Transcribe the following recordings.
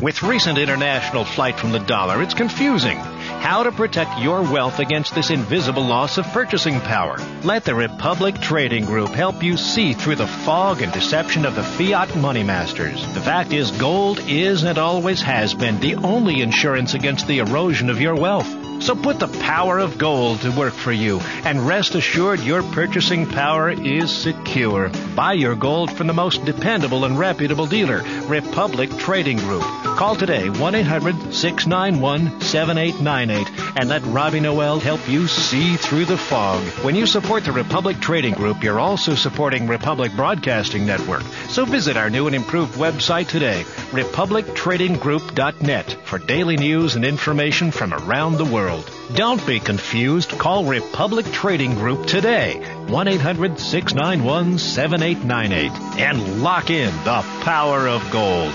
With recent international flight from the dollar, it's confusing. How to protect your wealth against this invisible loss of purchasing power? Let the Republic Trading Group help you see through the fog and deception of the fiat money masters. The fact is, gold is and always has been the only insurance against the erosion of your wealth. So put the power of gold to work for you and rest assured your purchasing power is secure. Buy your gold from the most dependable and reputable dealer, Republic Trading Group. Call today 1-800-691-7898 and let Robbie Noel help you see through the fog. When you support the Republic Trading Group, you're also supporting Republic Broadcasting Network. So visit our new and improved website today, republictradinggroup.net, for daily news and information from around the world. Don't be confused. Call Republic Trading Group today, 1-800-691-7898, and lock in the power of gold.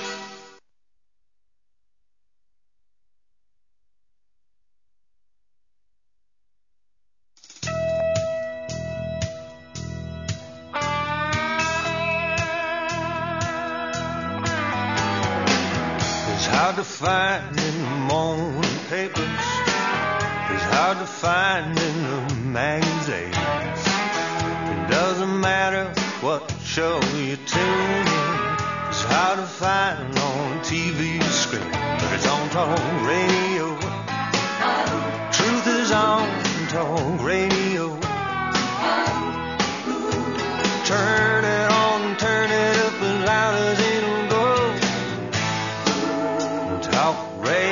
It's hard to find in the morning papers. It's hard to find in the magazines. It doesn't matter what show you tune in. It's hard to find on TV screen, but it's on talk radio. Truth is on talk radio. Turn it on, turn it up as loud as it'll go. Talk radio.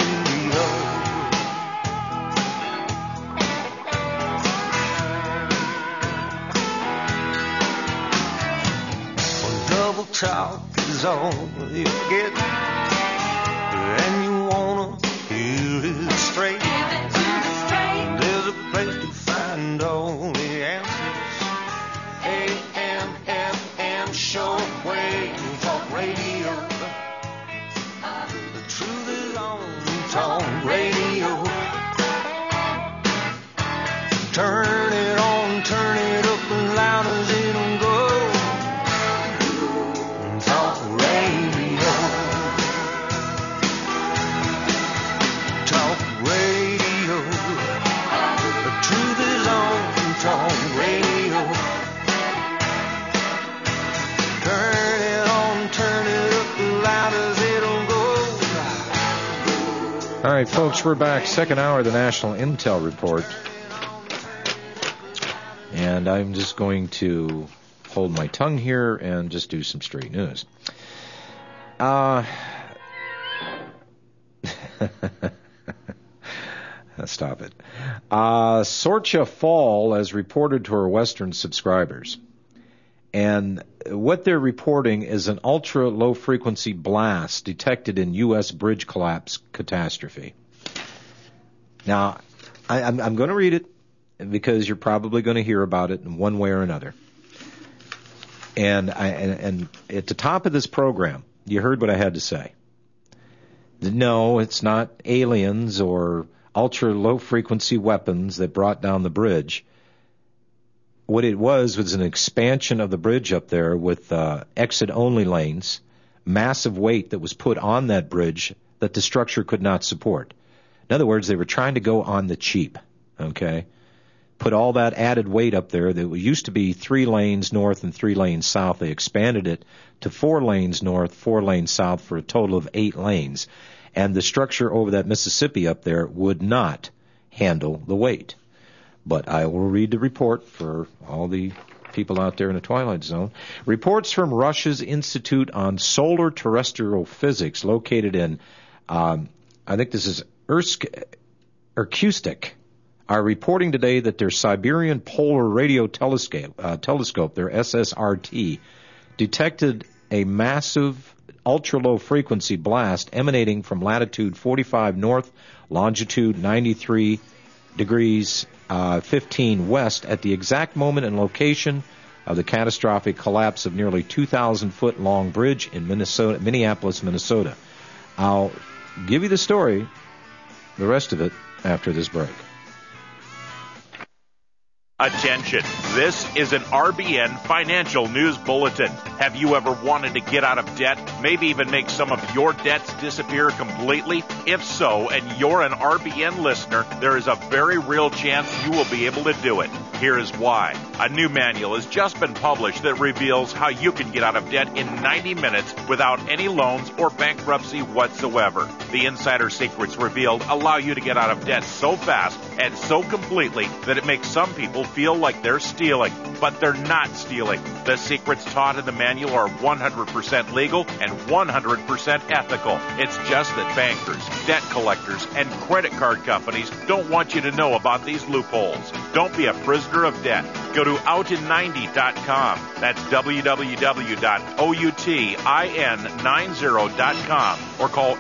Double talk is all you get, and you wanna hear it straight. There's a place to find all the answers. AM, FM, shortwave, talk radio. The truth is on talk radio. Turn it on, turn it up as loud as it'll go. All right, folks, we're back. Second hour of the National Intel Report. And I'm just going to hold my tongue here and just do some straight news. Stop it. Sorcha Fall has reported to our Western subscribers. And what they're reporting is an ultra-low-frequency blast detected in U.S. bridge collapse catastrophe. Now, I'm going to read it because you're probably going to hear about it in one way or another. And at the top of this program, you heard what I had to say. No, it's not aliens or ultra-low-frequency weapons that brought down the bridge. What it was an expansion of the bridge up there with exit-only lanes, massive weight that was put on that bridge that the structure could not support. In other words, they were trying to go on the cheap, okay? Put all that added weight up there. There used to be 3 lanes north and 3 lanes south. They expanded it to 4 lanes north, 4 lanes south for a total of 8 lanes. And the structure over that Mississippi up there would not handle the weight. But I will read the report for all the people out there in the Twilight Zone. Reports from Russia's Institute on Solar Terrestrial Physics, located in, I think this is Irkutsk, are reporting today that their Siberian Polar Radio Telescope, their SSRT, detected a massive ultra-low frequency blast emanating from latitude 45 north, longitude 93 degrees 15 west at the exact moment and location of the catastrophic collapse of nearly 2,000-foot long bridge in Minneapolis, Minnesota. I'll give you the story, the rest of it, after this break. Attention, this is an RBN Financial News Bulletin. Have you ever wanted to get out of debt, maybe even make some of your debts disappear completely? If so, and you're an RBN listener, there is a very real chance you will be able to do it. Here is why. A new manual has just been published that reveals how you can get out of debt in 90 minutes without any loans or bankruptcy whatsoever. The insider secrets revealed allow you to get out of debt so fast and so completely that it makes some people feel like they're stealing, but they're not stealing. The secrets taught in the manual are 100% legal and 100% ethical. It's just that bankers, debt collectors, and credit card companies don't want you to know about these loopholes. Don't be a prisoner of debt. Go to outin90.com. That's www.outin90.com or call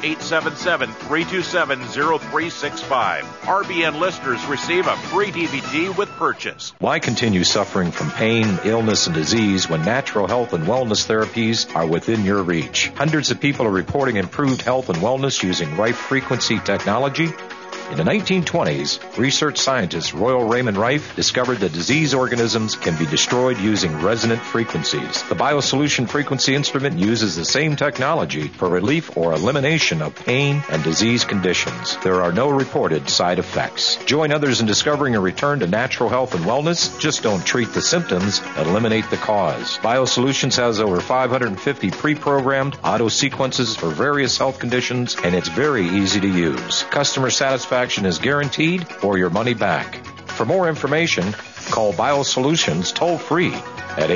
877-327-0365. RBN listeners receive a free DVD with purchase. Why continue suffering from pain, illness, and disease when natural health and wellness therapies are within your reach? Hundreds of people are reporting improved health and wellness using Rife frequency technology. In the 1920s, research scientist Royal Raymond Rife discovered that disease organisms can be destroyed using resonant frequencies. The BioSolution frequency instrument uses the same technology for relief or elimination of pain and disease conditions. There are no reported side effects. Join others in discovering a return to natural health and wellness. Just don't treat the symptoms, eliminate the cause. BioSolutions has over 550 pre-programmed auto sequences for various health conditions, and it's very easy to use. Customer satisfaction is guaranteed or your money back. For more information, call BioSolutions toll-free at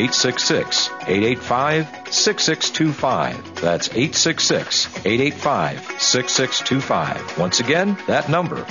866-885-6625. That's 866-885-6625. Once again, that number,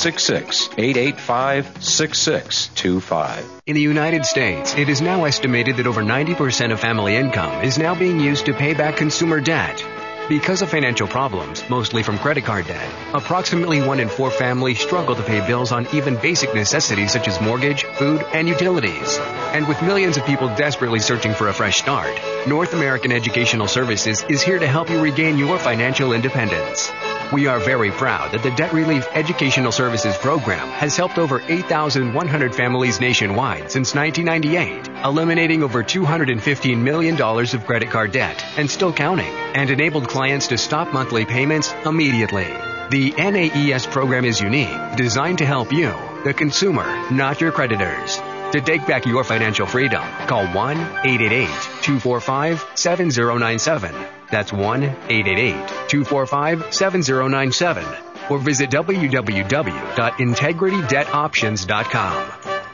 866-885-6625. In the United States, it is now estimated that over 90% of family income is now being used to pay back consumer debt. Because of financial problems, mostly from credit card debt, approximately 1 in 4 families struggle to pay bills on even basic necessities such as mortgage, food, and utilities. And with millions of people desperately searching for a fresh start, North American Educational Services is here to help you regain your financial independence. We are very proud that the Debt Relief Educational Services Program has helped over 8,100 families nationwide since 1998, eliminating over $215 million of credit card debt and still counting, and enabled clients to stop monthly payments immediately. The NAES program is unique, designed to help you, the consumer, not your creditors. To take back your financial freedom, call 1-888-245-7097. That's 1-888-245-7097. Or visit www.integritydebtoptions.com.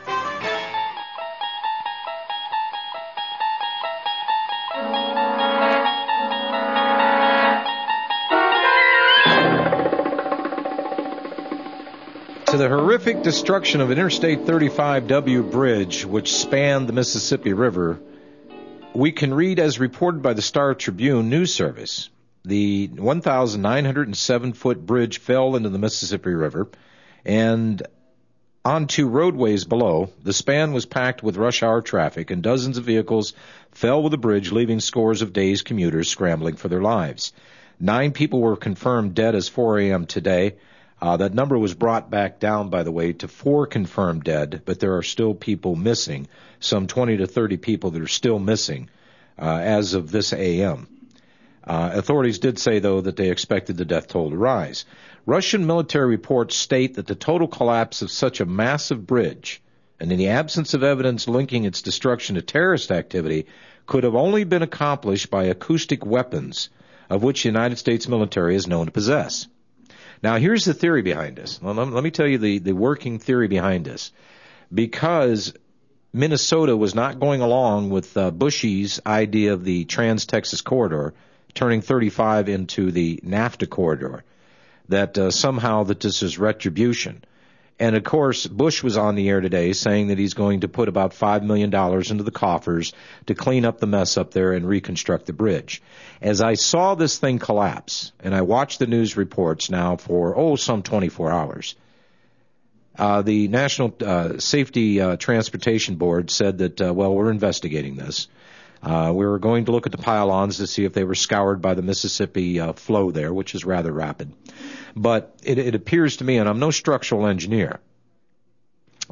To the horrific destruction of Interstate 35W bridge, which spanned the Mississippi River, we can read, as reported by the Star Tribune News Service, the 1,907-foot bridge fell into the Mississippi River, and onto roadways below. The span was packed with rush hour traffic, and dozens of vehicles fell with the bridge, leaving scores of dazed commuters scrambling for their lives. 9 people were confirmed dead as 4 a.m. today. That number was brought back down, by the way, to 4 confirmed dead, but there are still people missing, some 20 to 30 people that are still missing as of this a.m. Authorities did say, though, that they expected the death toll to rise. Russian military reports state that the total collapse of such a massive bridge, and in the absence of evidence linking its destruction to terrorist activity, could have only been accomplished by acoustic weapons, of which the United States military is known to possess. Now, here's the theory behind this. Well, let me tell you the working theory behind this. Because Minnesota was not going along with Bushy's idea of the Trans-Texas Corridor, turning 35 into the NAFTA Corridor, that somehow that this is retribution. And, of course, Bush was on the air today saying that he's going to put about $5 million into the coffers to clean up the mess up there and reconstruct the bridge. As I saw this thing collapse, and I watched the news reports now for, some 24 hours, the National Safety Transportation Board said that, we're investigating this. We were going to look at the pylons to see if they were scoured by the Mississippi flow there, which is rather rapid. But it appears to me, and I'm no structural engineer,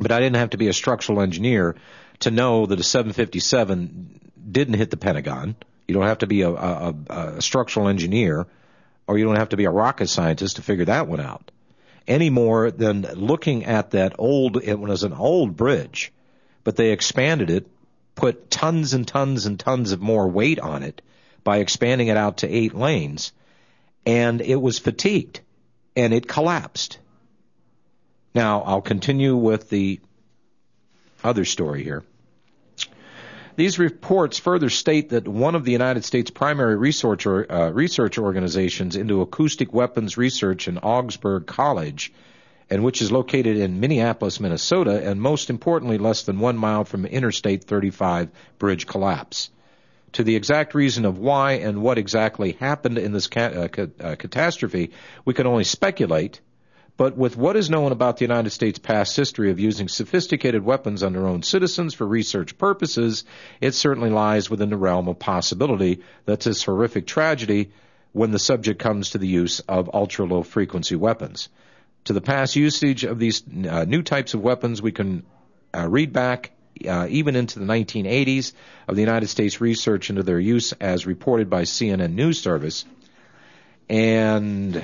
But I didn't have to be a structural engineer to know that a 757 didn't hit the Pentagon. You don't have to be a structural engineer, or you don't have to be a rocket scientist to figure that one out. Any more than looking at that it was an old bridge, but they expanded it, put tons and tons and tons of more weight on it by expanding it out to 8 lanes, and it was fatigued, and it collapsed. Now, I'll continue with the other story here. These reports further state that one of the United States' primary research organizations into acoustic weapons research in Augsburg College, and which is located in Minneapolis, Minnesota, and most importantly, less than 1 mile from Interstate 35 bridge collapse. To the exact reason of why and what exactly happened in this catastrophe, we can only speculate. But with what is known about the United States' past history of using sophisticated weapons on their own citizens for research purposes, it certainly lies within the realm of possibility that this horrific tragedy when the subject comes to the use of ultra-low frequency weapons. To the past usage of these new types of weapons, we can read back even into the 1980s of the United States research into their use as reported by CNN News Service. And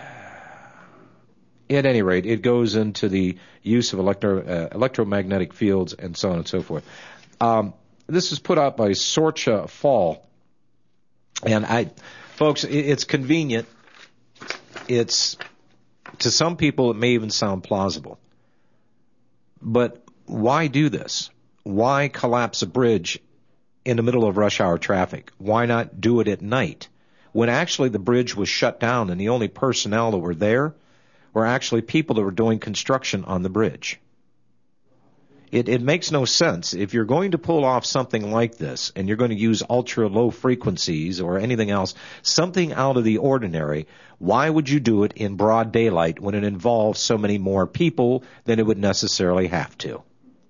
at any rate, it goes into the use of electromagnetic fields and so on and so forth. This is put out by Sorcha Fall. And folks, it's convenient. It's, to some people, it may even sound plausible. But why do this? Why collapse a bridge in the middle of rush hour traffic? Why not do it at night when actually the bridge was shut down and the only personnel that were there were actually people that were doing construction on the bridge? It makes no sense. If you're going to pull off something like this and you're going to use ultra-low frequencies or anything else, something out of the ordinary, why would you do it in broad daylight when it involves so many more people than it would necessarily have to?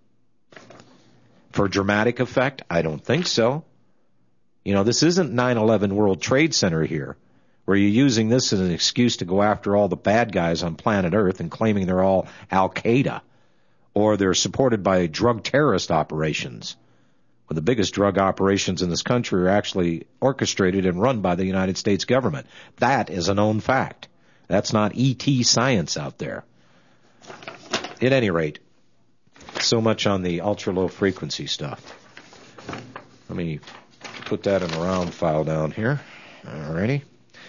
For dramatic effect? I don't think so. You know, this isn't 9/11 World Trade Center here, where you're using this as an excuse to go after all the bad guys on planet Earth and claiming they're all Al-Qaeda, or they're supported by drug terrorist operations. Well, the biggest drug operations in this country are actually orchestrated and run by the United States government. That is a known fact. That's not ET science out there. At any rate, so much on the ultra-low frequency stuff. Let me put that in a round file down here. Alrighty.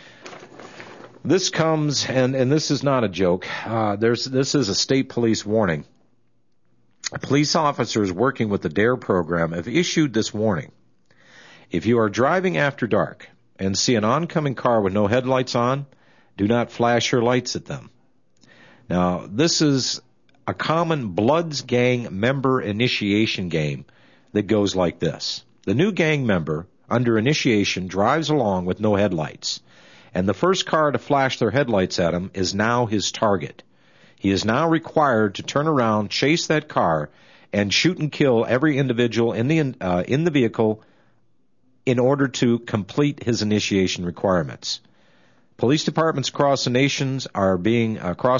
This comes, and this is not a joke. This is a state police warning. Police officers working with the DARE program have issued this warning. If you are driving after dark and see an oncoming car with no headlights on, do not flash your lights at them. Now, this is a common Bloods gang member initiation game that goes like this. The new gang member, under initiation, drives along with no headlights, and the first car to flash their headlights at him is now his target. He is now required to turn around, chase that car, and shoot and kill every individual in the vehicle in order to complete his initiation requirements. Police departments across the nation are being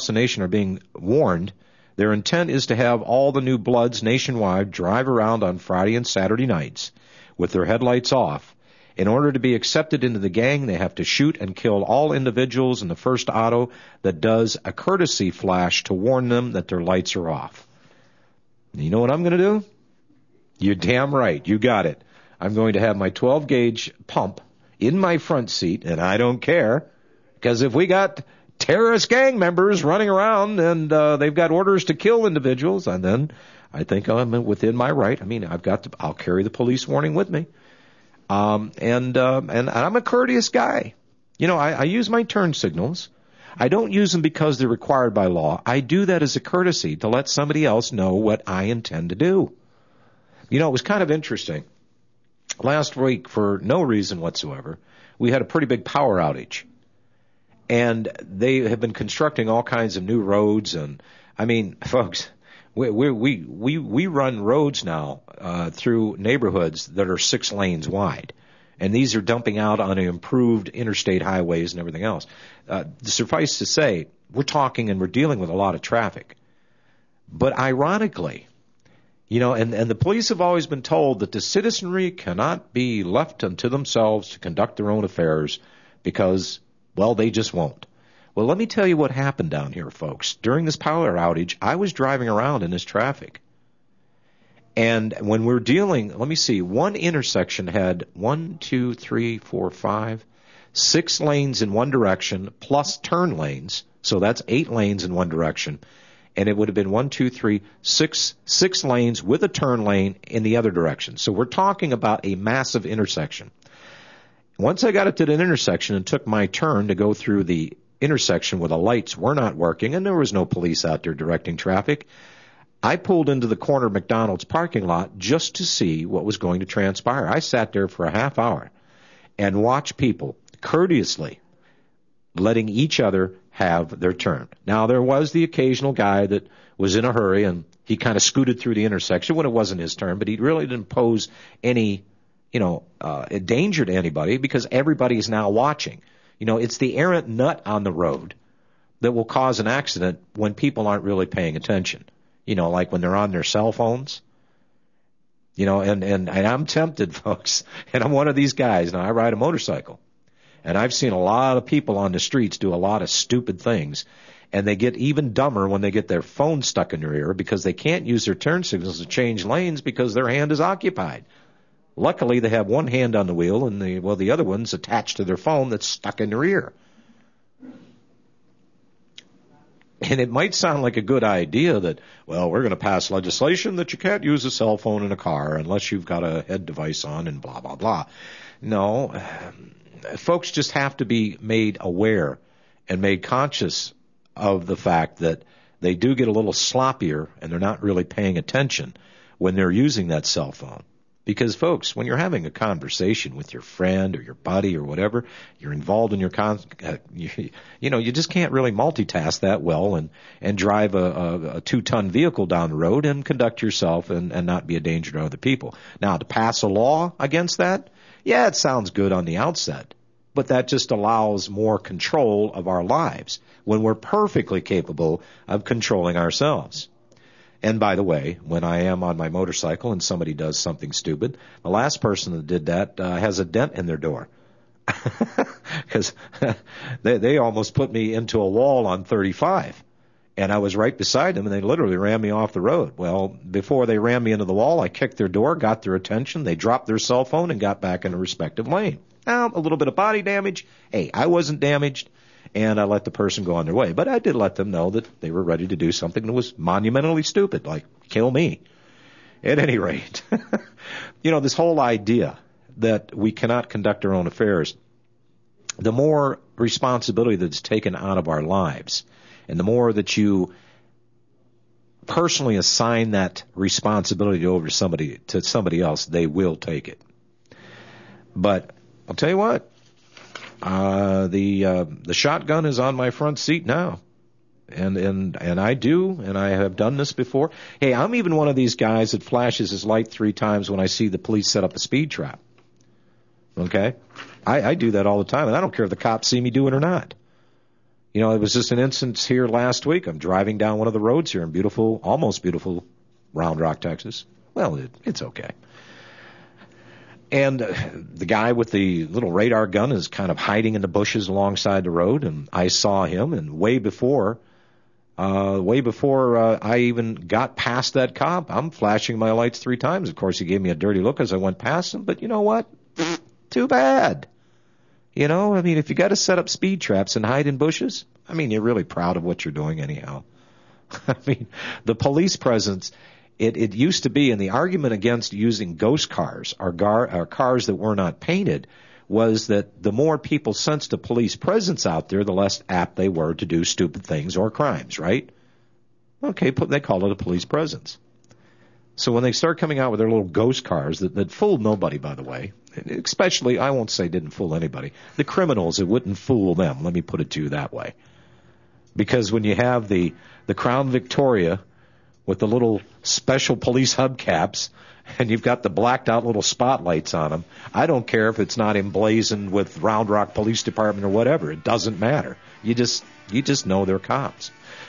warned. Their intent is to have all the new Bloods nationwide drive around on Friday and Saturday nights with their headlights off. In order to be accepted into the gang, they have to shoot and kill all individuals in the first auto that does a courtesy flash to warn them that their lights are off. You know what I'm going to do? You're damn right. You got it. I'm going to have my 12-gauge pump in my front seat, and I don't care, because if we got terrorist gang members running around and they've got orders to kill individuals, and then I think I'm within my right. I mean, I'll carry the police warning with me. And I'm a courteous guy. You know, I use my turn signals. I don't use them because they're required by law. I do that as a courtesy to let somebody else know what I intend to do. You know, it was kind of interesting. Last week, for no reason whatsoever, we had a pretty big power outage. And they have been constructing all kinds of new roads. And, I mean, folks, we run roads now through neighborhoods that are 6 lanes wide, and these are dumping out on improved interstate highways and everything else. Suffice to say, we're talking and we're dealing with a lot of traffic. But ironically, and the police have always been told that the citizenry cannot be left unto themselves to conduct their own affairs because, well, they just won't. Well, let me tell you what happened down here, folks. During this power outage, I was driving around in this traffic. And when we're dealing, let me see, one intersection had 6 lanes in one direction plus turn lanes. So that's 8 lanes in one direction. And it would have been 6 lanes with a turn lane in the other direction. So we're talking about a massive intersection. Once I got it to the intersection and took my turn to go through the intersection where the lights were not working and there was no police out there directing traffic, I pulled into the corner McDonald's parking lot just to see what was going to transpire. I sat there for a half hour and watched people courteously letting each other have their turn. Now, there was the occasional guy that was in a hurry and he kind of scooted through the intersection when it wasn't his turn, but he really didn't pose any, danger to anybody because everybody is now watching. It's the errant nut on the road that will cause an accident when people aren't really paying attention. Like when they're on their cell phones. And I'm tempted, folks, and I'm one of these guys. Now, I ride a motorcycle, and I've seen a lot of people on the streets do a lot of stupid things, and they get even dumber when they get their phone stuck in their ear because they can't use their turn signals to change lanes because their hand is occupied. Luckily, they have one hand on the wheel, and the other one's attached to their phone that's stuck in their ear. And it might sound like a good idea that, well, we're going to pass legislation that you can't use a cell phone in a car unless you've got a head device on and blah, blah, blah. No, folks just have to be made aware and made conscious of the fact that they do get a little sloppier and they're not really paying attention when they're using that cell phone. Because, folks, when you're having a conversation with your friend or your buddy or whatever, you're involved in your you just can't really multitask that well and drive a 2-ton vehicle down the road and conduct yourself and not be a danger to other people. Now, to pass a law against that, yeah, it sounds good on the outset, but that just allows more control of our lives when we're perfectly capable of controlling ourselves. And by the way, when I am on my motorcycle and somebody does something stupid, the last person that did that has a dent in their door. Because they almost put me into a wall on 35. And I was right beside them, and they literally ran me off the road. Well, before they ran me into the wall, I kicked their door, got their attention. They dropped their cell phone and got back in a respective lane. Now, a little bit of body damage. Hey, I wasn't damaged. And I let the person go on their way. But I did let them know that they were ready to do something that was monumentally stupid, like kill me. At any rate, this whole idea that we cannot conduct our own affairs, the more responsibility that's taken out of our lives, and the more that you personally assign that responsibility over to somebody else, they will take it. But I'll tell you what. The shotgun is on my front seat now. And I have done this before. Hey, I'm even one of these guys that flashes his light 3 times when I see the police set up a speed trap. Okay? I do that all the time, and I don't care if the cops see me do it or not. It was just an instance here last week. I'm driving down one of the roads here in beautiful, almost beautiful Round Rock, Texas. Well, it's okay. And the guy with the little radar gun is kind of hiding in the bushes alongside the road, and I saw him, and way before I even got past that cop, I'm flashing my lights 3 times. Of course, he gave me a dirty look as I went past him, but you know what? Too bad. If you got to set up speed traps and hide in bushes, you're really proud of what you're doing anyhow. The police presence... It used to be, and the argument against using ghost cars or cars that were not painted was that the more people sensed a police presence out there, the less apt they were to do stupid things or crimes, right? Okay, they call it a police presence. So when they start coming out with their little ghost cars that fooled nobody, by the way, especially, I won't say didn't fool anybody, the criminals, it wouldn't fool them, let me put it to you that way. Because when you have the Crown Victoria with the little special police hubcaps, and you've got the blacked out little spotlights on them, I don't care if it's not emblazoned with Round Rock Police Department or whatever. It doesn't matter. You just know they're cops.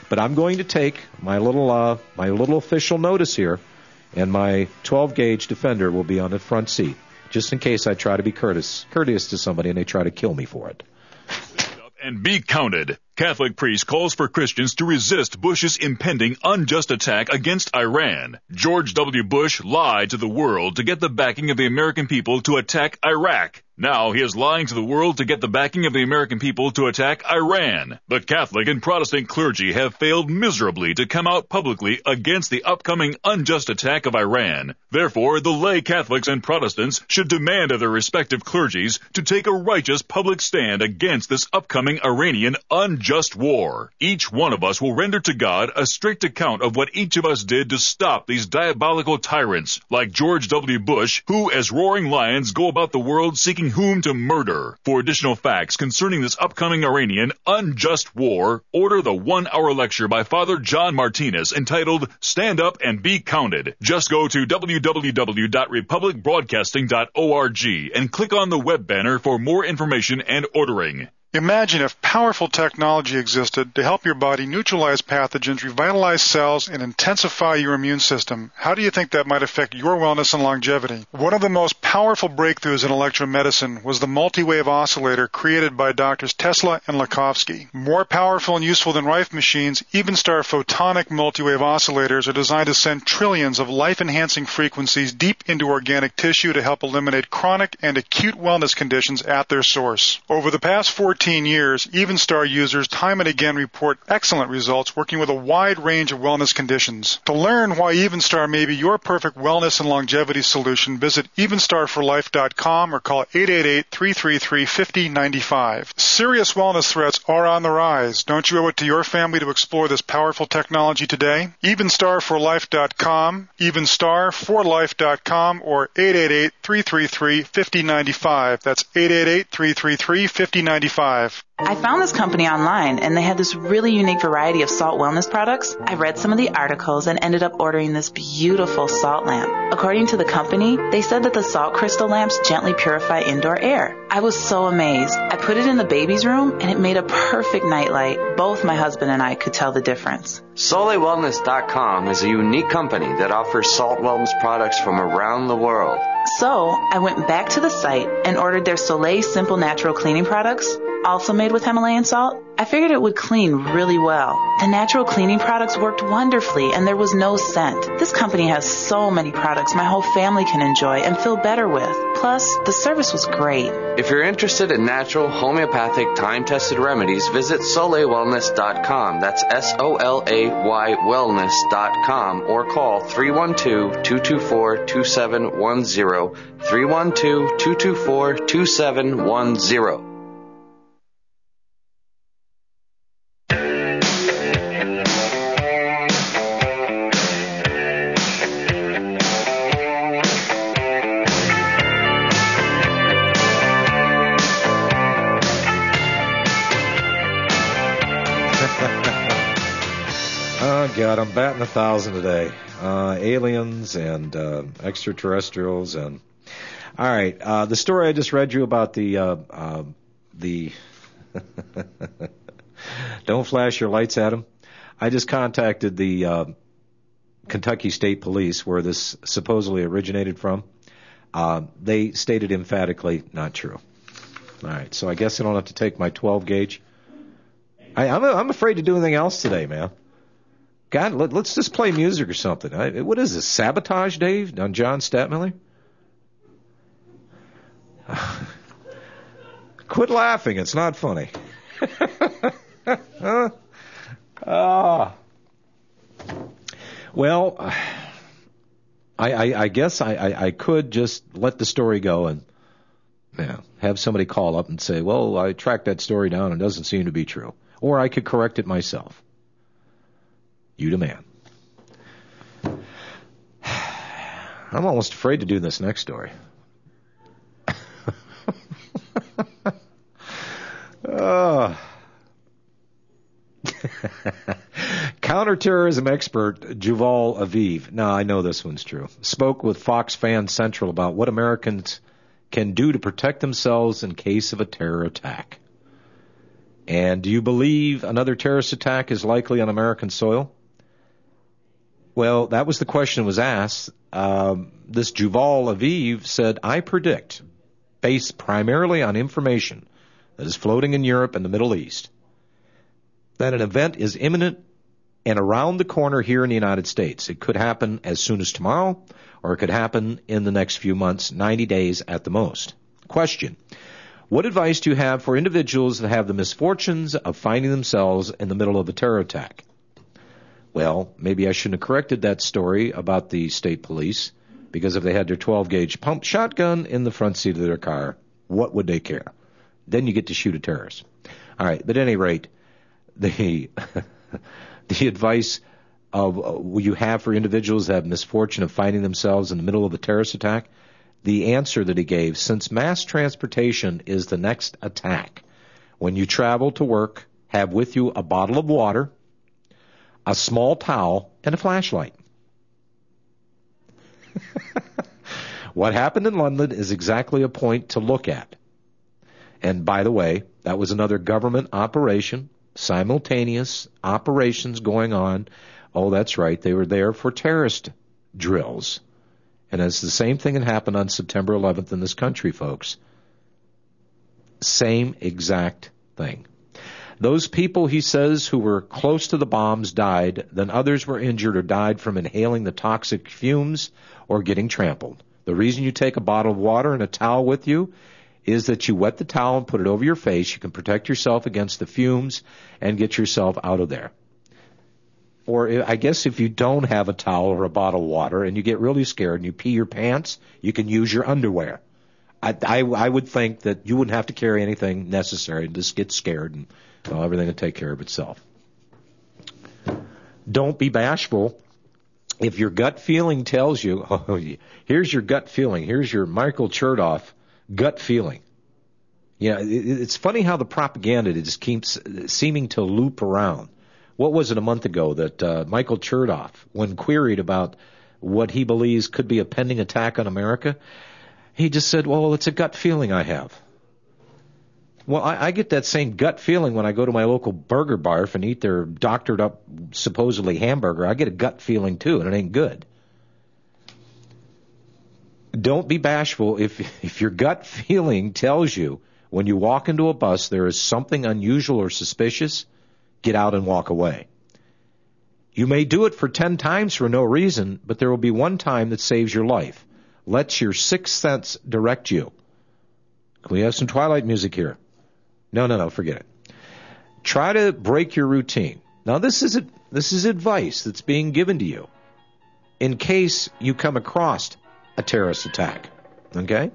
But I'm going to take my little official notice here, and my 12-gauge Defender will be on the front seat, just in case I try to be courteous to somebody and they try to kill me for it. And be counted. Catholic priest calls for Christians to resist Bush's impending unjust attack against Iran. George W. Bush lied to the world to get the backing of the American people to attack Iraq. Now he is lying to the world to get the backing of the American people to attack Iran. The Catholic and Protestant clergy have failed miserably to come out publicly against the upcoming unjust attack of Iran. Therefore, the lay Catholics and Protestants should demand of their respective clergies to take a righteous public stand against this upcoming Iranian unjust war. Each one of us will render to God a strict account of what each of us did to stop these diabolical tyrants, like George W. Bush, who, as roaring lions, go about the world seeking whom to murder. For additional facts concerning this upcoming Iranian unjust war, order the 1-hour lecture by Father John Martinez entitled Stand Up and Be Counted. Just go to www.republicbroadcasting.org and click on the web banner for more information and ordering. Imagine if powerful technology existed to help your body neutralize pathogens, revitalize cells, and intensify your immune system. How do you think that might affect your wellness and longevity? One of the most powerful breakthroughs in electromedicine was the multi-wave oscillator created by Drs. Tesla and Lakhovsky. More powerful and useful than Rife machines, Evenstar photonic multi-wave oscillators are designed to send trillions of life-enhancing frequencies deep into organic tissue to help eliminate chronic and acute wellness conditions at their source. Over the past 14 years, Evenstar users time and again report excellent results working with a wide range of wellness conditions. To learn why Evenstar may be your perfect wellness and longevity solution, visit evenstarforlife.com or call 888-333-5095. Serious wellness threats are on the rise. Don't you owe it to your family to explore this powerful technology today? Evenstarforlife.com, evenstarforlife.com, or 888-333-5095. That's 888-333-5095. I found this company online, and they had this really unique variety of salt wellness products. I read some of the articles and ended up ordering this beautiful salt lamp. According to the company, they said that the salt crystal lamps gently purify indoor air. I was so amazed. I put it in the baby's room, and it made a perfect nightlight. Both my husband and I could tell the difference. SoleilWellness.com is a unique company that offers salt wellness products from around the world. So I went back to the site and ordered their Soleil Simple Natural Cleaning products, also made with Himalayan salt. I figured it would clean really well. The natural cleaning products worked wonderfully, and there was no scent. This company has so many products my whole family can enjoy and feel better with. Plus, the service was great. If you're interested in natural, homeopathic, time-tested remedies, visit SoleilWellness.com. That's SOLAY wellness.com, or call 312-224-2710. 312-224-2710. God, I'm batting 1,000 today. Aliens and extraterrestrials and all right. The story I just read you about the don't flash your lights at them. I just contacted the Kentucky State Police, where this supposedly originated from. They stated emphatically not true. All right, so I guess I don't have to take my 12 gauge. I'm afraid to do anything else today, man. God, let's just play music or something. What is this, Sabotage, Dave, on John Statmiller? Quit laughing. It's not funny. Well, I guess I could just let the story go and have somebody call up and say, well, I tracked that story down and it doesn't seem to be true. Or I could correct it myself. You the man. I'm almost afraid to do this next story. Counterterrorism expert Yuval Aviv, now I know this one's true, spoke with Fox Fan Central about what Americans can do to protect themselves in case of a terror attack. And do you believe another terrorist attack is likely on American soil? Well, that was the question that was asked. This Yuval Aviv said, I predict, based primarily on information that is floating in Europe and the Middle East, that an event is imminent and around the corner here in the United States. It could happen as soon as tomorrow, or it could happen in the next few months, 90 days at the most. Question: what advice do you have for individuals that have the misfortunes of finding themselves in the middle of a terror attack? Well, maybe I shouldn't have corrected that story about the state police, because if they had their 12-gauge pump shotgun in the front seat of their car, what would they care? Then you get to shoot a terrorist. All right, but at any rate, the advice you have for individuals that have misfortune of finding themselves in the middle of a terrorist attack, the answer that he gave, since mass transportation is the next attack, when you travel to work, have with you a bottle of water, a small towel, and a flashlight. What happened in London is exactly a point to look at. And by the way, that was another government operation, simultaneous operations going on. Oh, that's right, they were there for terrorist drills. And it's the same thing that happened on September 11th in this country, folks. Same exact thing. Those people, he says, who were close to the bombs died, then others were injured or died from inhaling the toxic fumes or getting trampled. The reason you take a bottle of water and a towel with you is that you wet the towel and put it over your face. You can protect yourself against the fumes and get yourself out of there. Or I guess if you don't have a towel or a bottle of water and you get really scared and you pee your pants, you can use your underwear. I would think that you wouldn't have to carry anything necessary. Just get scared and everything will take care of itself. Don't be bashful. If your gut feeling tells you, here's your gut feeling, here's your Michael Chertoff gut feeling. Yeah, it's funny how the propaganda just keeps seeming to loop around. What was it a month ago that Michael Chertoff, when queried about what he believes could be a pending attack on America, he just said, well, it's a gut feeling I have. Well, I get that same gut feeling when I go to my local burger barf and eat their doctored up, supposedly hamburger. I get a gut feeling too, and it ain't good. Don't be bashful. If your gut feeling tells you when you walk into a bus there is something unusual or suspicious, get out and walk away. You may do it for 10 times for no reason, but there will be one time that saves your life. Let your sixth sense direct you. Can we have some Twilight music here? No, forget it. Try to break your routine. Now, this is advice that's being given to you in case you come across a terrorist attack. Okay?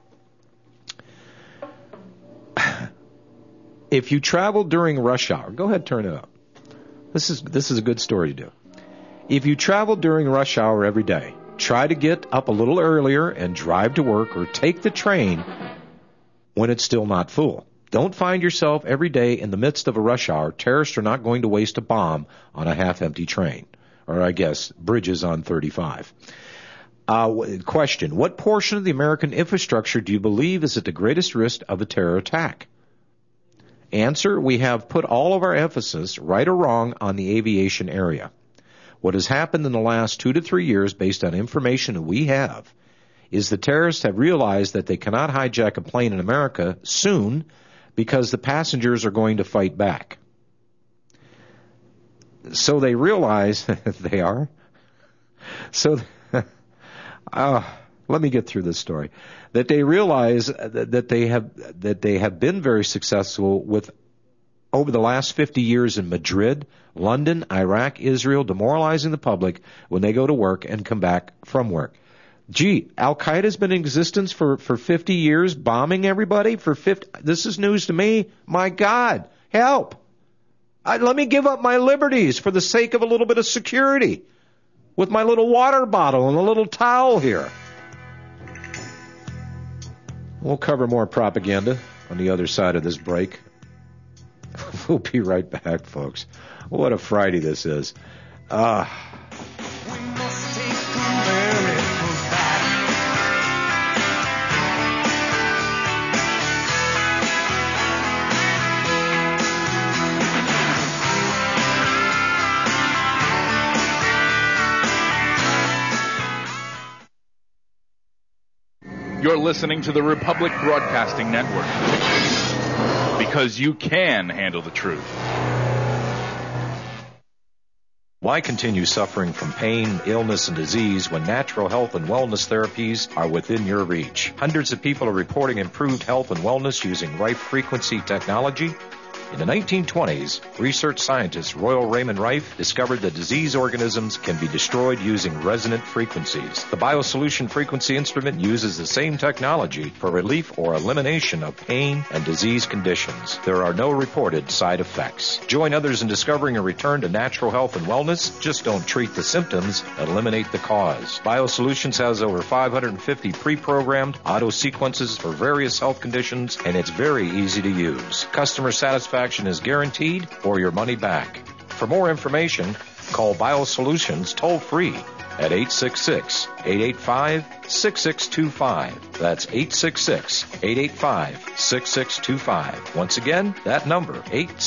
If you travel during rush hour, go ahead, turn it up. This is a good story to do. If you travel during rush hour every day, try to get up a little earlier and drive to work or take the train when it's still not full. Don't find yourself every day in the midst of a rush hour. Terrorists are not going to waste a bomb on a half-empty train, or I guess bridges on 35. Question: what portion of the American infrastructure do you believe is at the greatest risk of a terror attack? Answer: we have put all of our emphasis, right or wrong, on the aviation area. What has happened in the last 2 to 3 years, based on information that we have, is the terrorists have realized that they cannot hijack a plane in America soon because the passengers are going to fight back. So they realize they are. So let me get through this story. That they realize that they have been very successful with over the last 50 years in Madrid, London, Iraq, Israel, demoralizing the public when they go to work and come back from work. Gee, Al-Qaeda's been in existence for 50 years, bombing everybody for 50. This is news to me. My God, help. Let me give up my liberties for the sake of a little bit of security with my little water bottle and a little towel here. We'll cover more propaganda on the other side of this break. We'll be right back, folks. What a Friday this is. We must take America back. You're listening to the Republic Broadcasting Network. Because you can handle the truth. Why continue suffering from pain, illness, and disease when natural health and wellness therapies are within your reach? Hundreds of people are reporting improved health and wellness using Rife frequency technology. In the 1920s, research scientist Royal Raymond Rife discovered that disease organisms can be destroyed using resonant frequencies. The BioSolution frequency instrument uses the same technology for relief or elimination of pain and disease conditions. There are no reported side effects. Join others in discovering a return to natural health and wellness. Just don't treat the symptoms, eliminate the cause. BioSolutions has over 550 pre-programmed auto sequences for various health conditions, and it's very easy to use. Customer satisfaction is guaranteed or your money back. For more information, call BioSolutions toll-free at 866-885-6625. That's 866-885-6625. Once again, that number,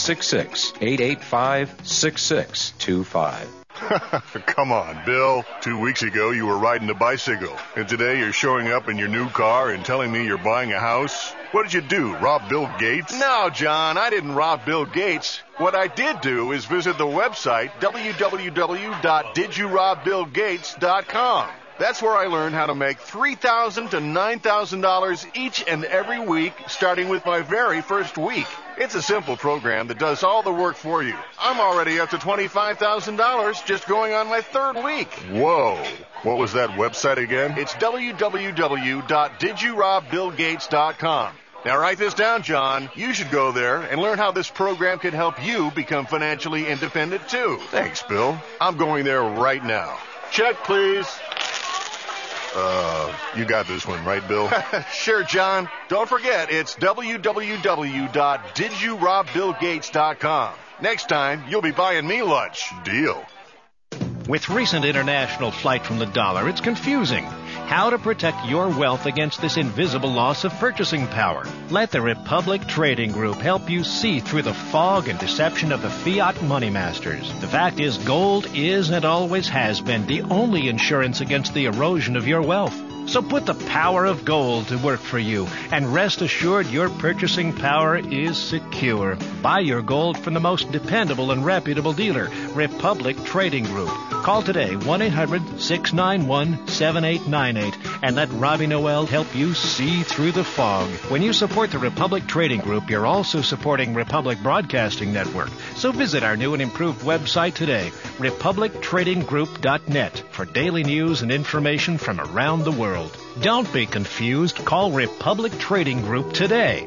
866-885-6625. Come on, Bill. 2 weeks ago, you were riding a bicycle, and today you're showing up in your new car and telling me you're buying a house? What did you do, rob Bill Gates? No, John, I didn't rob Bill Gates. What I did do is visit the website www.didyourobBillGates.com. That's where I learned how to make $3,000 to $9,000 each and every week, starting with my very first week. It's a simple program that does all the work for you. I'm already up to $25,000 just going on my third week. Whoa. What was that website again? It's www.didyourobBillGates.com. Now write this down, John. You should go there and learn how this program can help you become financially independent, too. Thanks, Bill. I'm going there right now. Check, please. You got this one, right, Bill? Sure, John. Don't forget, it's www.didyourobBillGates.com. Next time, you'll be buying me lunch. Deal. With recent international flight from the dollar, it's confusing. How to protect your wealth against this invisible loss of purchasing power. Let the Republic Trading Group help you see through the fog and deception of the fiat money masters. The fact is, gold is and always has been the only insurance against the erosion of your wealth. So put the power of gold to work for you, and rest assured your purchasing power is secure. Buy your gold from the most dependable and reputable dealer, Republic Trading Group. Call today, 1-800-691-7898, and let Robbie Noel help you see through the fog. When you support the Republic Trading Group, you're also supporting Republic Broadcasting Network. So visit our new and improved website today, republictradinggroup.net, for daily news and information from around the world. Don't be confused. Call Republic Trading Group today,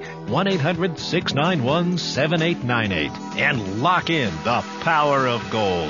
1-800-691-7898, and lock in the power of gold.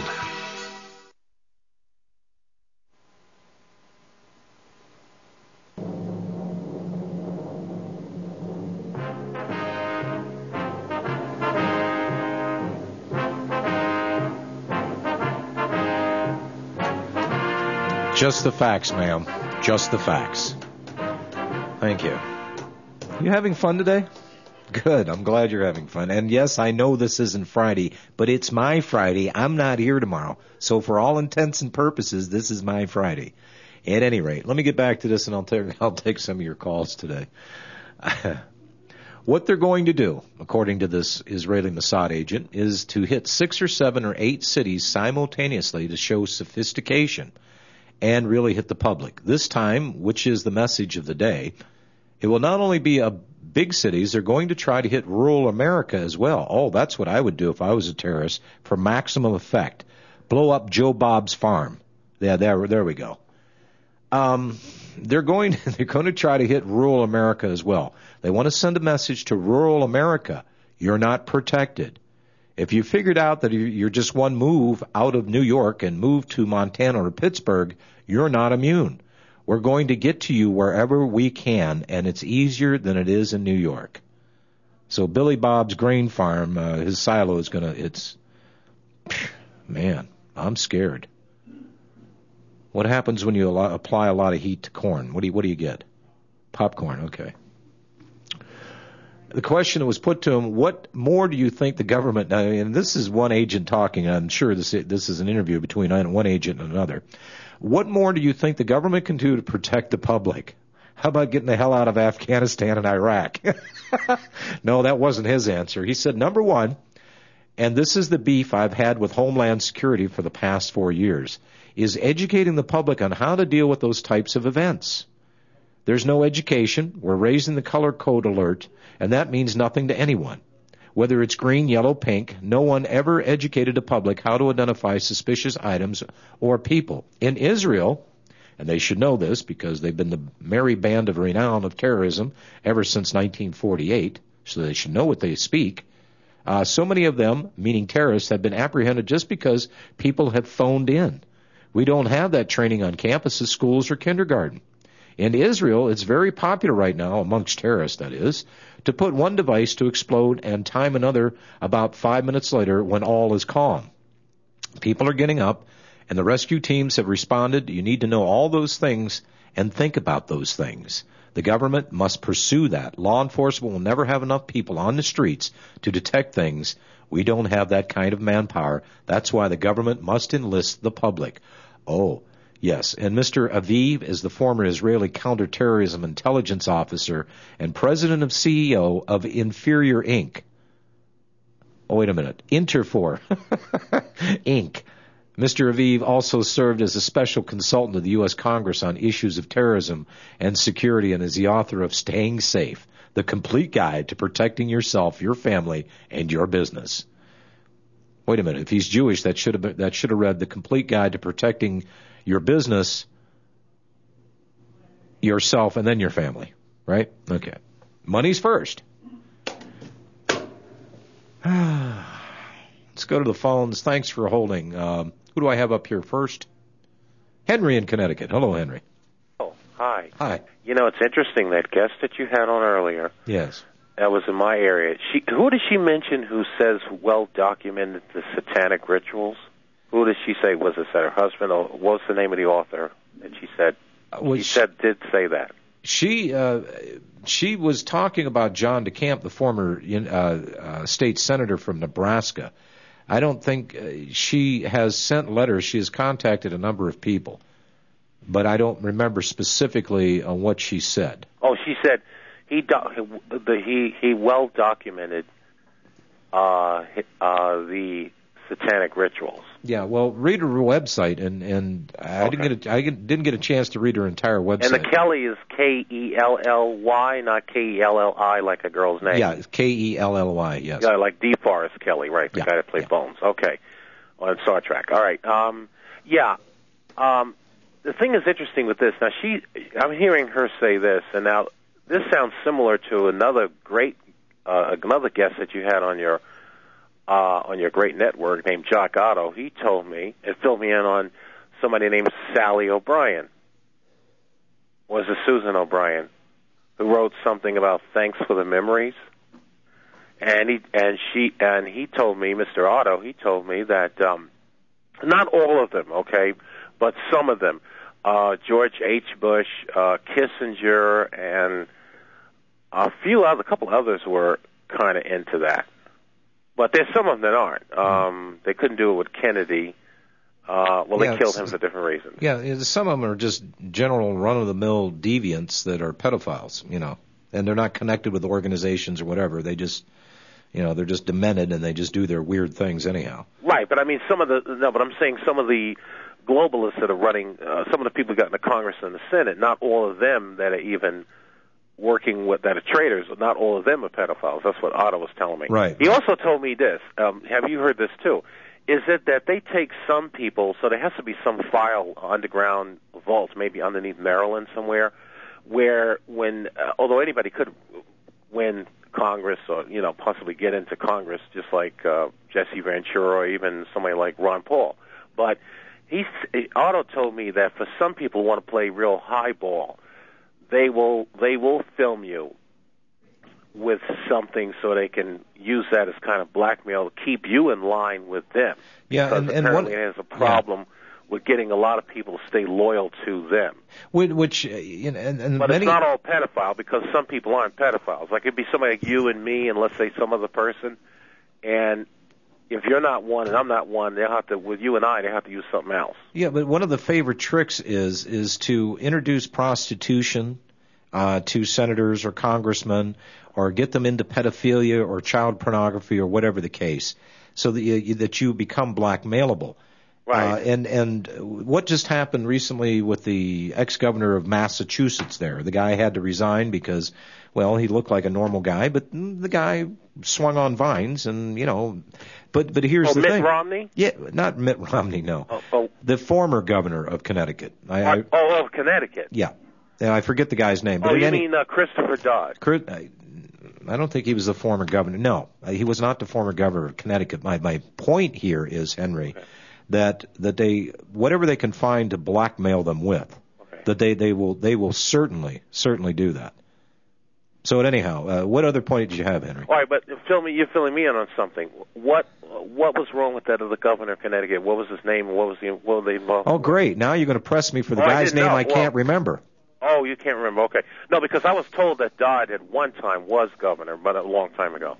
Just the facts, ma'am. Just the facts. Thank you. You having fun today? Good. I'm glad you're having fun. And yes, I know this isn't Friday, but it's my Friday. I'm not here tomorrow. So for all intents and purposes, this is my Friday. At any rate, let me get back to this, and I'll take some of your calls today. What they're going to do, according to this Israeli Mossad agent, is to hit 6 or 7 or 8 cities simultaneously to show sophistication and really hit the public. This time, which is the message of the day, it will not only be big cities, they're going to try to hit rural America as well. Oh, that's what I would do if I was a terrorist, for maximum effect. Blow up Joe Bob's farm. Yeah, there we go. They're going to try to hit rural America as well. They want to send a message to rural America. You're not protected. If you figured out that you're just one move out of New York and move to Montana or Pittsburgh, you're not immune. We're going to get to you wherever we can, and it's easier than it is in New York. So Billy Bob's grain farm, his silo is man, I'm scared. What happens when you apply a lot of heat to corn? What do you get? Popcorn, okay. The question that was put to him, what more do you think the government, and this is one agent talking, I'm sure this is an interview between one agent and another. What more do you think the government can do to protect the public? How about getting the hell out of Afghanistan and Iraq? No, that wasn't his answer. He said, number one, and this is the beef I've had with Homeland Security for the past 4 years, is educating the public on how to deal with those types of events. There's no education. We're raising the color code alert, and that means nothing to anyone. Whether it's green, yellow, pink, no one ever educated the public how to identify suspicious items or people. In Israel, and they should know this because they've been the merry band of renown of terrorism ever since 1948, so they should know what they speak. So many of them, meaning terrorists, have been apprehended just because people have phoned in. We don't have that training on campuses, schools, or kindergarten. In Israel, it's very popular right now, amongst terrorists that is, to put one device to explode and time another about 5 minutes later when all is calm. People are getting up, and the rescue teams have responded. You need to know all those things and think about those things. The government must pursue that. Law enforcement will never have enough people on the streets to detect things. We don't have that kind of manpower. That's why the government must enlist the public. Oh, yes, and Mr. Aviv is the former Israeli counterterrorism intelligence officer and president of CEO of Inferior Inc. Oh, wait a minute. Interfor Inc. Mr. Aviv also served as a special consultant to the U.S. Congress on issues of terrorism and security and is the author of Staying Safe, the complete guide to protecting yourself, your family, and your business. Wait a minute. If he's Jewish, that should have read The Complete Guide to Protecting Your Business, Yourself, and then your family, right? Okay. Money's first. Let's go to the phones. Thanks for holding. Who do I have up here first? Henry in Connecticut. Hello, Henry. Oh, hi. Hi. You know, it's interesting, that guest that you had on earlier. Yes. That was in my area. Who did she mention who says well-documented the satanic rituals? Who did she say? Was this her husband, or what's the name of the author? And she said, did say that. She was talking about John DeCamp, the former state senator from Nebraska. I don't think she has sent letters. She has contacted a number of people, but I don't remember specifically on what she said. Oh, she said he well documented the satanic rituals. Yeah, well, read her website, and I didn't get a chance to read her entire website. And the Kelly is K-E-L-L-Y, not K-E-L-L-I, like a girl's name. Yeah, it's K-E-L-L-Y. Yes. Yeah, like DeForest Kelly, right? The guy that played Bones. Okay, on Star Trek. All right. The thing is interesting with this. Now, I'm hearing her say this, and now this sounds similar to another guest that you had on your great network named Jock Otto. He told me and filled me in on somebody named Sally O'Brien. Was it Susan O'Brien, who wrote something about thanks for the memories? And he told me, Mr. Otto, he told me that not all of them, okay, but some of them, George H. Bush, Kissinger, and a couple others were kind of into that. But there's some of them that aren't. They couldn't do it with Kennedy. They killed him for different reasons. Yeah, some of them are just general run-of-the-mill deviants that are pedophiles, and they're not connected with organizations or whatever. They just, they're just demented and they just do their weird things anyhow. Right, but I mean but I'm saying some of the globalists that are running, some of the people who got in the Congress and the Senate, not all of them that are even working with that are traitors, not all of them are pedophiles. That's what Otto was telling me. Right. He also told me this. Have you heard this too? Is it that they take some people, so there has to be some file underground vault, maybe underneath Maryland somewhere, where although anybody could win Congress or possibly get into Congress, just like Jesse Ventura or even somebody like Ron Paul, but Otto told me that for some people who want to play real highball, they will film you with something so they can use that as kind of blackmail to keep you in line with them. Yeah, because apparently there's a problem with getting a lot of people to stay loyal to them. But it's not all pedophile, because some people aren't pedophiles. Like it'd be somebody like you and me, and let's say some other person, and if you're not one and I'm not one, they'll have to, with you and I, they have to use something else. Yeah, but one of the favorite tricks is to introduce prostitution to senators or congressmen, or get them into pedophilia or child pornography or whatever the case, so that you become blackmailable. Right. And what just happened recently with the ex-governor of Massachusetts there? The guy had to resign because, well, he looked like a normal guy, but the guy swung on vines and, but here's the thing. Mitt Romney? Yeah, not Mitt Romney, no. Oh. The former governor of Connecticut. Of Connecticut. Yeah. And I forget the guy's name. But you mean Christopher Dodd? I don't think he was the former governor. No, he was not the former governor of Connecticut. My point here is, Henry, that they, whatever they can find to blackmail them with, that they will certainly do that. So anyhow, what other point did you have, Henry? All right, but you're filling me in on something. What was wrong with that of the governor of Connecticut? What was his name? What were they involved? Oh, great! Now you're going to press me for the guy's name I can't remember. Oh, you can't remember? Okay, no, because I was told that Dodd at one time was governor, but a long time ago.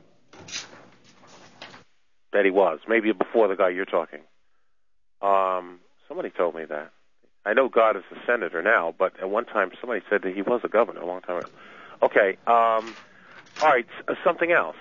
That he was, maybe before the guy you're talking. Somebody told me that. I know God is a senator now, but at one time somebody said that he was a governor a long time ago. Okay. All right. Something else.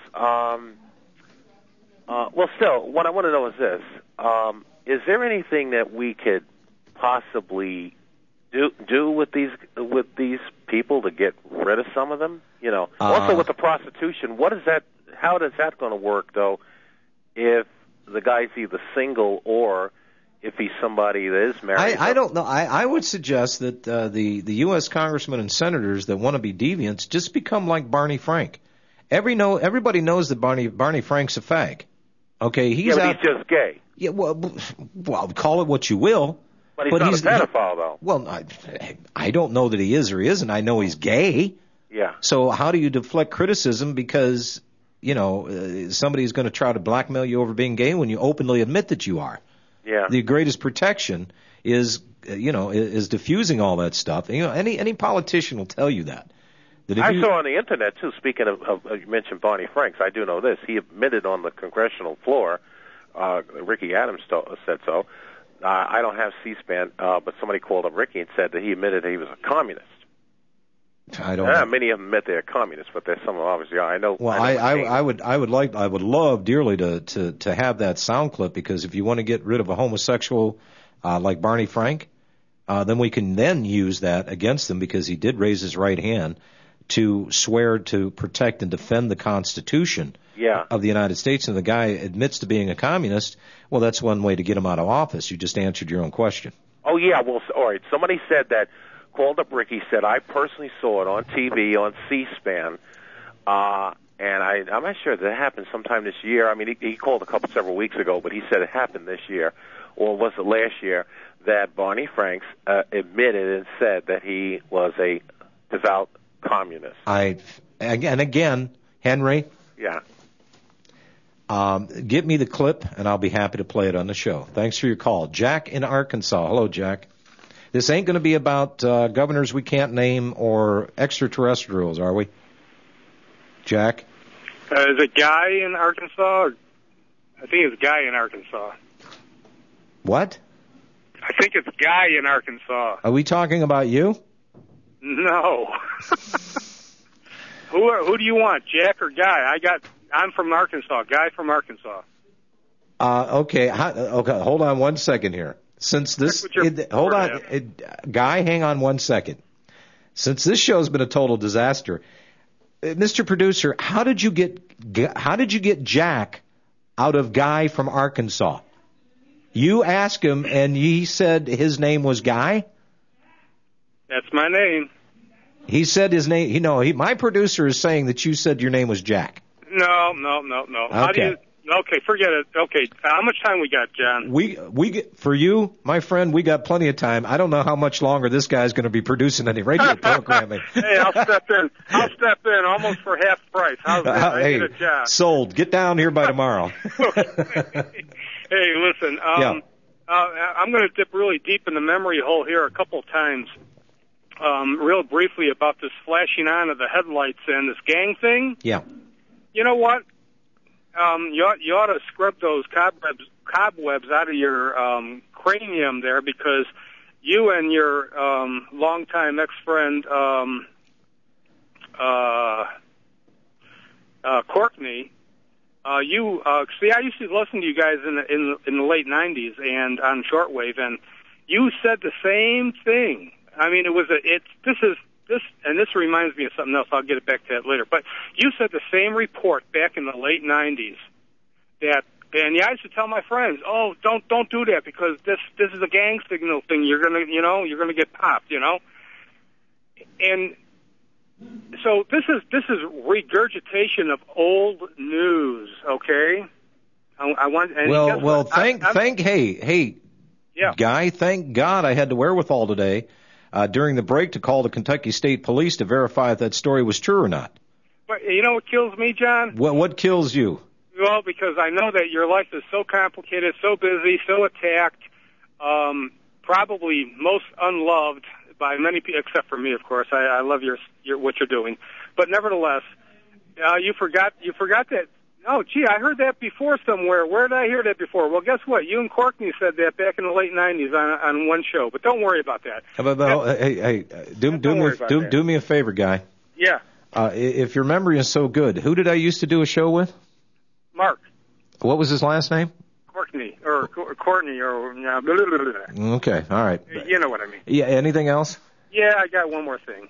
Well, still, what I want to know is this: is there anything that we could possibly do with these people to get rid of some of them? Also with the prostitution, what is that? How is that going to work, though? If the guy's either single or if he's somebody that is married. I don't know. I would suggest that the U.S. congressmen and senators that want to be deviants just become like Barney Frank. Everybody knows that Barney Frank's a fag. Okay, he's just gay. Yeah, well, call it what you will. But he's not a pedophile, though. Well, I don't know that he is or he isn't. I know he's gay. Yeah. So how do you deflect criticism because, somebody's going to try to blackmail you over being gay when you openly admit that you are? Yeah. The greatest protection is diffusing all that stuff. Any politician will tell you that. I saw on the internet too. Speaking of you mentioned Barney Franks, I do know this. He admitted on the congressional floor. Ricky Adams said so. I don't have C-SPAN, but somebody called up Ricky and said that he admitted that he was a communist. I don't know. Many of them admit they're communists, but there's some obviously are. I know. Well, I would love dearly to have that sound clip, because if you want to get rid of a homosexual like Barney Frank, then we can then use that against him, because he did raise his right hand to swear to protect and defend the Constitution of the United States, and the guy admits to being a communist. Well, that's one way to get him out of office. You just answered your own question. Oh yeah, well, all right. Somebody said that. Called up Ricky, said, I personally saw it on TV, on C-SPAN, and I'm not sure that it happened sometime this year. I mean, he called several weeks ago, but he said it happened this year, or was it last year, that Barney Franks admitted and said that he was a devout communist. Again, Henry. Yeah. Give me the clip, and I'll be happy to play it on the show. Thanks for your call. Jack in Arkansas. Hello, Jack. This ain't going to be about governors we can't name or extraterrestrials, are we? Jack? Is it Guy in Arkansas? I think it's Guy in Arkansas. What? I think it's Guy in Arkansas. Are we talking about you? No. Who do you want, Jack or Guy? I'm from Arkansas. Guy from Arkansas. Okay. Hold on one second here. Since this, Guy, hang on 1 second. Since this show's been a total disaster, Mr. Producer, how did you get Jack out of Guy from Arkansas? You asked him, and he said his name was Guy? That's my name. He said his name. My producer is saying that you said your name was Jack. No. How do you? Okay, forget it. Okay, how much time we got, John? We get, for you, my friend, we got plenty of time. I don't know how much longer this guy's going to be producing any radio programming. Hey, I'll step in almost for half price. How's that? Hey, I get a job. Sold. Get down here by tomorrow. Hey, listen. I'm going to dip really deep in the memory hole here a couple times. Real briefly about this flashing on of the headlights and this gang thing. Yeah. You know what? You ought to scrub those cobwebs out of your cranium there, because you and your longtime ex-friend Courtney, I used to listen to you guys in the late '90s and on shortwave, and you said the same thing. I mean, this reminds me of something else. I'll get it back to that later. But you said the same report back in the late '90s and I used to tell my friends, "Oh, don't do that because this is a gang signal thing. You're gonna get popped, And so this is regurgitation of old news, okay? Guy, thank God I had the wherewithal today during the break to call the Kentucky State Police to verify if that story was true or not. But you know what kills me, John? What kills you? Well, because I know that your life is so complicated, so busy, so attacked, probably most unloved by many people, except for me, of course. I love your what you're doing, but nevertheless, you forgot that. Oh, gee, I heard that before somewhere. Where did I hear that before? Well, guess what? You and Courtney said that back in the late '90s on one show. But don't worry about that. Do me a favor, Guy. Yeah. If your memory is so good, who did I used to do a show with? Mark. What was his last name? Courtney or Courtney or blah, blah, blah, blah. Okay, all right. You know what I mean. Yeah. Anything else? Yeah, I got one more thing.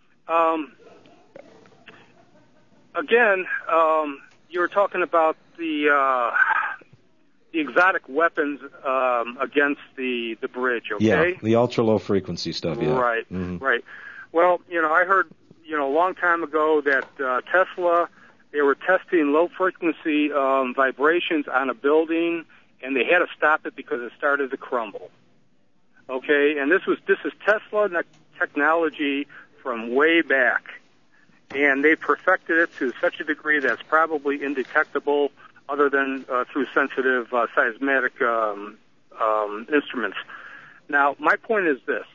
Again, you were talking about the exotic weapons against the bridge. Okay. Yeah, the ultra low frequency stuff. Yeah. Right. Mm-hmm. Right. Well, I heard a long time ago that Tesla. They were testing low-frequency vibrations on a building, and they had to stop it because it started to crumble. Okay, and this is Tesla technology from way back, and they perfected it to such a degree that's probably indetectable, other than through sensitive seismic instruments. Now, my point is this,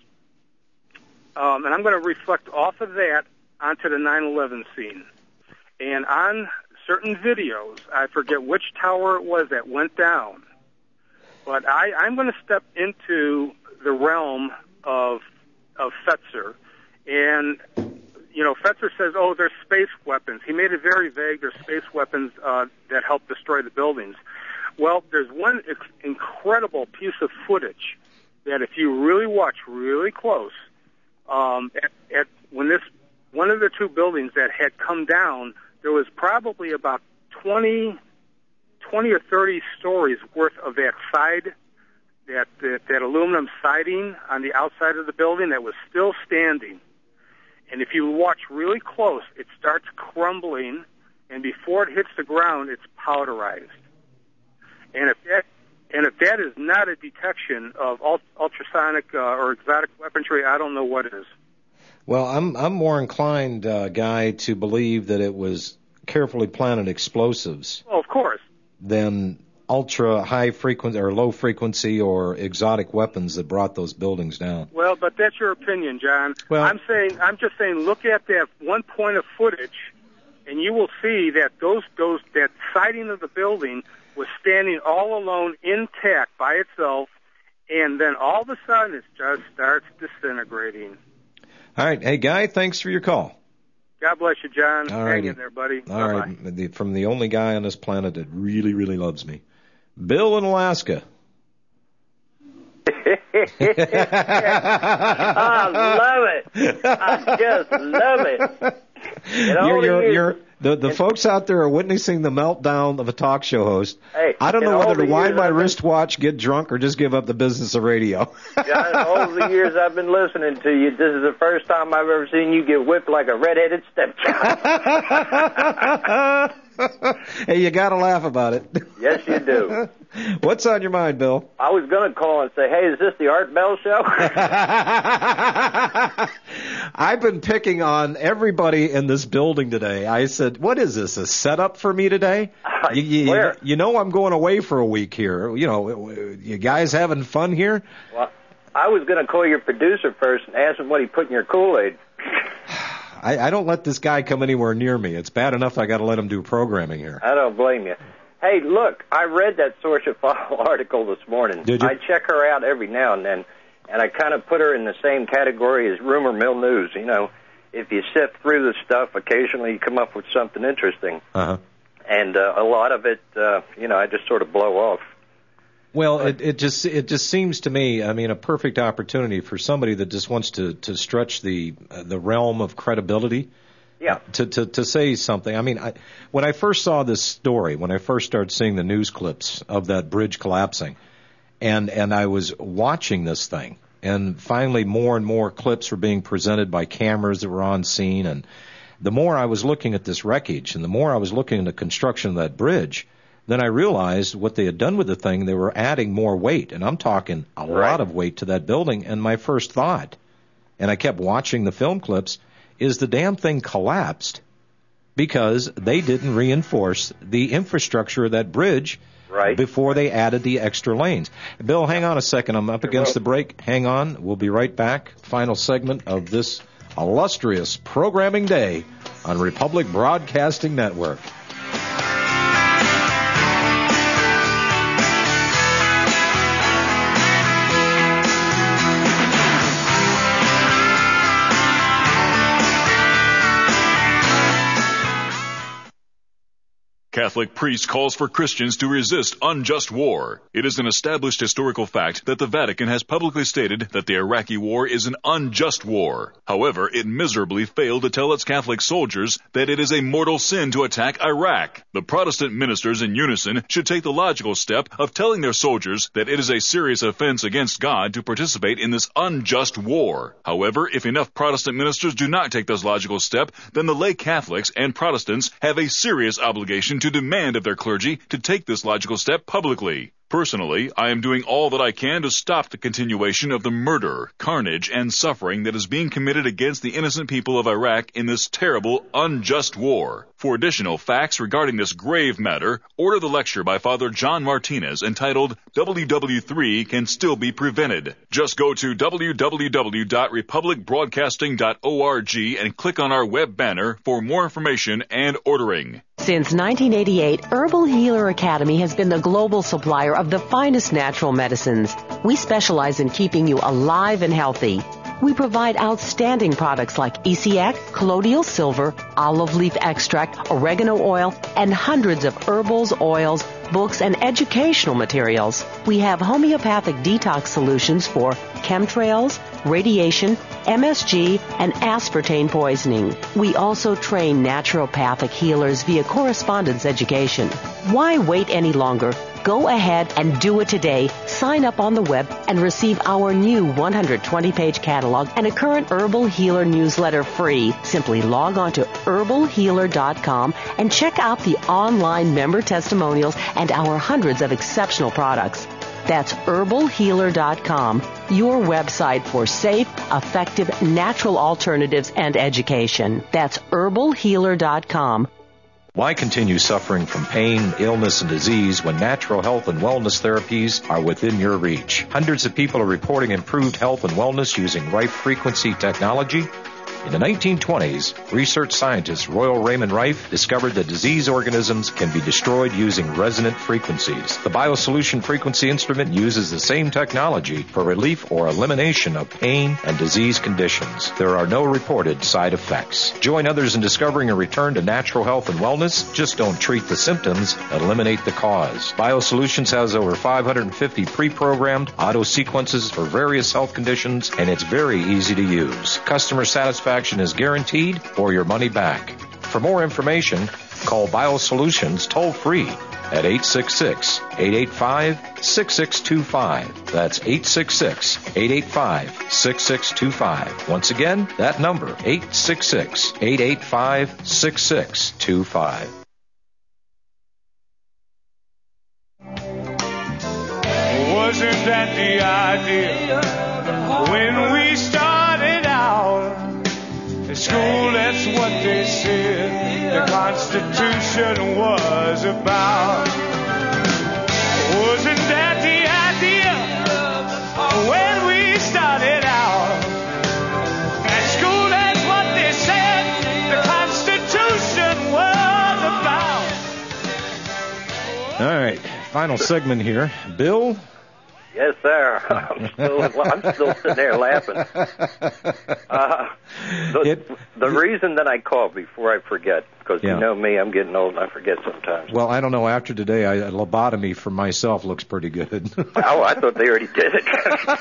and I'm going to reflect off of that onto the 9/11 scene. And on certain videos, I forget which tower it was that went down, but I'm going to step into the realm of Fetzer. And, Fetzer says, oh, there's space weapons. He made it very vague. There's space weapons that help destroy the buildings. Well, there's one incredible piece of footage that if you really watch really close, at when one of the two buildings that had come down, there was probably about 20 or 30 stories worth of that side, that aluminum siding on the outside of the building that was still standing. And if you watch really close, it starts crumbling, and before it hits the ground, it's powderized. And if that is not a detection of ultrasonic or exotic weaponry, I don't know what is. Well, I'm more inclined, Guy, to believe that it was carefully planted explosives. Oh, of course. Than ultra high frequency or low frequency or exotic weapons that brought those buildings down. Well, but that's your opinion, John. Well, I'm just saying, look at that one point of footage, and you will see that that siding of the building was standing all alone, intact by itself, and then all of a sudden it just starts disintegrating. All right. Hey, Guy, thanks for your call. God bless you, John. All Hang in there, buddy. All right. From the only guy on this planet that really, really loves me. Bill in Alaska. I love it. I just love it. The folks out there are witnessing the meltdown of a talk show host. Hey, I don't know whether to wind my wristwatch, get drunk, or just give up the business of radio. John, all the years I've been listening to you, this is the first time I've ever seen you get whipped like a red-headed stepchild. Hey, you got to laugh about it. Yes, you do. What's on your mind, Bill? I was going to call and say, hey, is this the Art Bell Show? I've been picking on everybody in this building today. I said, what is this, a setup for me today? You know I'm going away for a week here. You guys having fun here? Well, I was going to call your producer first and ask him what he put in your Kool-Aid. I don't let this guy come anywhere near me. It's bad enough I got to let him do programming here. I don't blame you. Hey, look, I read that Sorcha File article this morning. Did you? I check her out every now and then, and I kind of put her in the same category as rumor mill news, if you sift through the stuff, occasionally you come up with something interesting. Uh-huh. And a lot of it, I just sort of blow off. Well, it just seems to me, I mean, a perfect opportunity for somebody that just wants to stretch the realm of credibility. Yeah. To say something. I mean, when I first saw this story, when I first started seeing the news clips of that bridge collapsing, and I was watching this thing, and finally more and more clips were being presented by cameras that were on scene, and the more I was looking at this wreckage, and the more I was looking at the construction of that bridge, then I realized what they had done with the thing. They were adding more weight, and I'm talking a lot of weight to that building. And my first thought, and I kept watching the film clips, is the damn thing collapsed because they didn't reinforce the infrastructure of that bridge before they added the extra lanes. Bill, hang on a second. I'm up against the break. Hang on. We'll be right back. Final segment of this illustrious programming day on Republic Broadcasting Network. Catholic priest calls for Christians to resist unjust war. It is an established historical fact that the Vatican has publicly stated that the Iraqi war is an unjust war. However, it miserably failed to tell its Catholic soldiers that it is a mortal sin to attack Iraq. The Protestant ministers in unison should take the logical step of telling their soldiers that it is a serious offense against God to participate in this unjust war. However, if enough Protestant ministers do not take this logical step, then the lay Catholics and Protestants have a serious obligation to demand of their clergy to take this logical step publicly. Personally, I am doing all that I can to stop the continuation of the murder, carnage, and suffering that is being committed against the innocent people of Iraq in this terrible, unjust war. For additional facts regarding this grave matter, order the lecture by Father John Martinez entitled WW3 Can Still Be Prevented. Just go to www.republicbroadcasting.org and click on our web banner for more information and ordering. Since 1988, Herbal Healer Academy has been the global supplier of the finest natural medicines. We specialize in keeping you alive and healthy. We provide outstanding products like ECX, colloidal silver, olive leaf extract, oregano oil, and hundreds of herbals, oils, books, and educational materials. We have homeopathic detox solutions for chemtrails, radiation, MSG, and aspartame poisoning. We also train naturopathic healers via correspondence education. Why wait any longer? Go ahead and do it today. Sign up on the web and receive our new 120-page catalog and a current Herbal Healer newsletter free. Simply log on to herbalhealer.com and check out the online member testimonials and our hundreds of exceptional products. That's herbalhealer.com, your website for safe, effective, natural alternatives and education. That's herbalhealer.com. Why continue suffering from pain, illness, and disease when natural health and wellness therapies are within your reach? Hundreds of people are reporting improved health and wellness using Rife frequency technology. In the 1920s, research scientist Royal Raymond Rife discovered that disease organisms can be destroyed using resonant frequencies. The BioSolution frequency instrument uses the same technology for relief or elimination of pain and disease conditions. There are no reported side effects. Join others in discovering a return to natural health and wellness. Just don't treat the symptoms, eliminate the cause. BioSolutions has over 550 pre-programmed auto sequences for various health conditions, and it's very easy to use. Customer satisfaction is guaranteed or your money back. For more information, call BioSolutions toll-free at 866-885-6625. That's 866-885-6625. Once again, that number, 866-885-6625. Wasn't that the idea when we started out? In school, that's what they said the Constitution was about. Wasn't that the idea when we started out? At school, that's what they said the Constitution was about. All right, final segment here. Bill, Yes, sir. I'm still sitting there laughing. The reason that I called, before I forget, because you know me, I'm getting old and I forget sometimes. Well, I don't know. After today, a lobotomy for myself looks pretty good. Oh, I thought they already did it.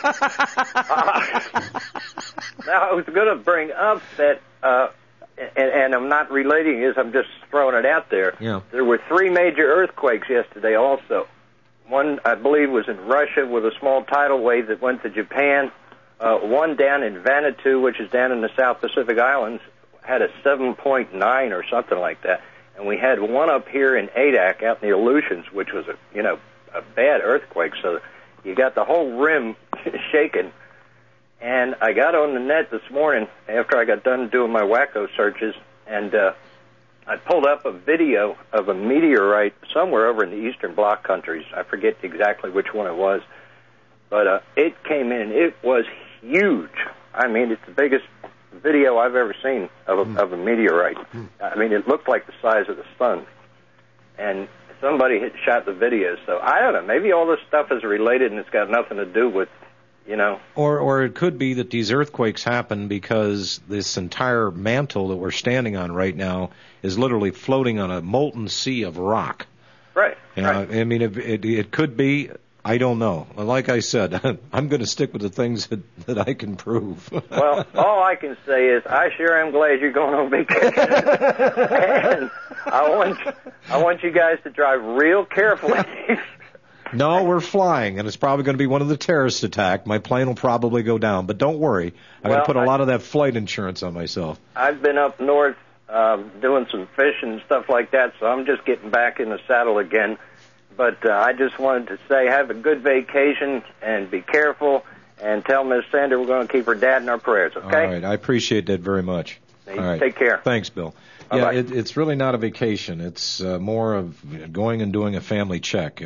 Now, I was going to bring up that, and I'm not relating this, I'm just throwing it out there. Yeah. There were 3 major earthquakes yesterday also. One, I believe, was in Russia with a small tidal wave that went to Japan. One down in Vanuatu, which is down in the South Pacific Islands, had a 7.9 or something like that. And we had one up here in Adak, out in the Aleutians, which was a bad earthquake. So you got the whole rim shaking. And I got on the net this morning after I got done doing my wacko searches, and I pulled up a video of a meteorite somewhere over in the Eastern Bloc countries. I forget exactly which one it was. But it came in. It was huge. I mean, it's the biggest video I've ever seen of a meteorite. I mean, it looked like the size of the sun. And somebody had shot the video. So I don't know. Maybe all this stuff is related and it's got nothing to do with, Or it could be that these earthquakes happen because this entire mantle that we're standing on right now is literally floating on a molten sea of rock. Right. Right. I mean, it could be. I don't know. Like I said, I'm going to stick with the things that I can prove. Well, all I can say is I sure am glad you're going on vacation. And I want you guys to drive real carefully. No, we're flying, and it's probably going to be one of the terrorist attacks. My plane will probably go down, but don't worry. I'm going to put a lot of that flight insurance on myself. I've been up north doing some fishing and stuff like that, so I'm just getting back in the saddle again. But I just wanted to say have a good vacation and be careful, and tell Miss Sander we're going to keep her dad in our prayers, okay? All right. I appreciate that very much. All right. Take care. Thanks, Bill. Bye-bye. Yeah, it's really not a vacation. It's more of going and doing a family check.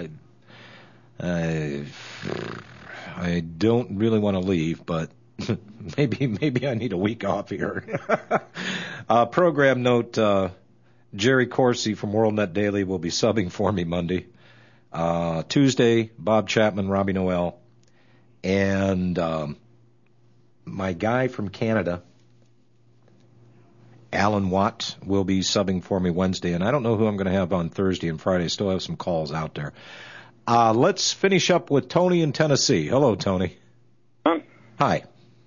I don't really want to leave, but maybe I need a week off here. Program note, Jerry Corsi from WorldNet Daily will be subbing for me Monday. Tuesday, Bob Chapman, Robbie Noel, and my guy from Canada, Alan Watt, will be subbing for me Wednesday, and I don't know who I'm going to have on Thursday and Friday. Still have some calls out there. Let's finish up with Tony in Tennessee. Hello, Tony. Hi.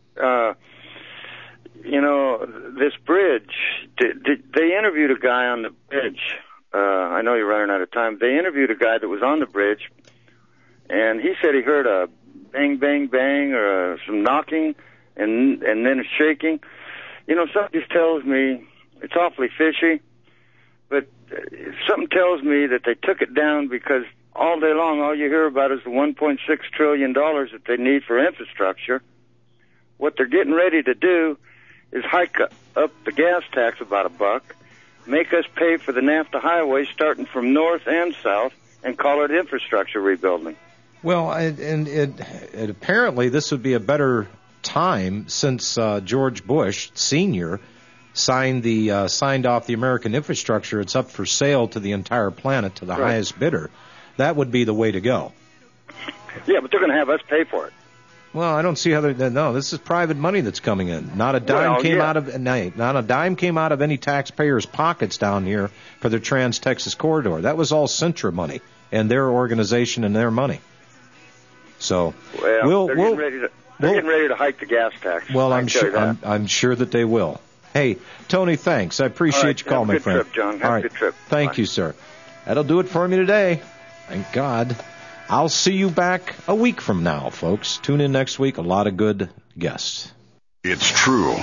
This bridge, they interviewed a guy on the bridge. I know you're running out of time. They interviewed a guy that was on the bridge, and he said he heard a bang, bang, bang, or some knocking, and then a shaking. Something just tells me it's awfully fishy, but something tells me that they took it down because all day long, all you hear about is the $1.6 trillion that they need for infrastructure. What they're getting ready to do is hike up the gas tax about $1, make us pay for the NAFTA highway starting from north and south, and call it infrastructure rebuilding. Well, and apparently this would be a better time since George Bush Sr. signed off the American infrastructure. It's up for sale to the entire planet, to the highest bidder. That would be the way to go. Yeah, but they're going to have us pay for it. Well, I don't see how no. This is private money that's coming in. Not a dime came out of any taxpayers' pockets down here for the Trans-Texas Corridor. That was all Centra money and their organization and their money. So they're getting ready to hike the gas tax. Well, I'm sure that they will. Hey, Tony, thanks. I appreciate you calling, my friend. Have a good trip, John. Have a good trip. Thank you, sir. That'll do it for me today. Thank God. I'll see you back a week from now, folks. Tune in next week. A lot of good guests. It's true.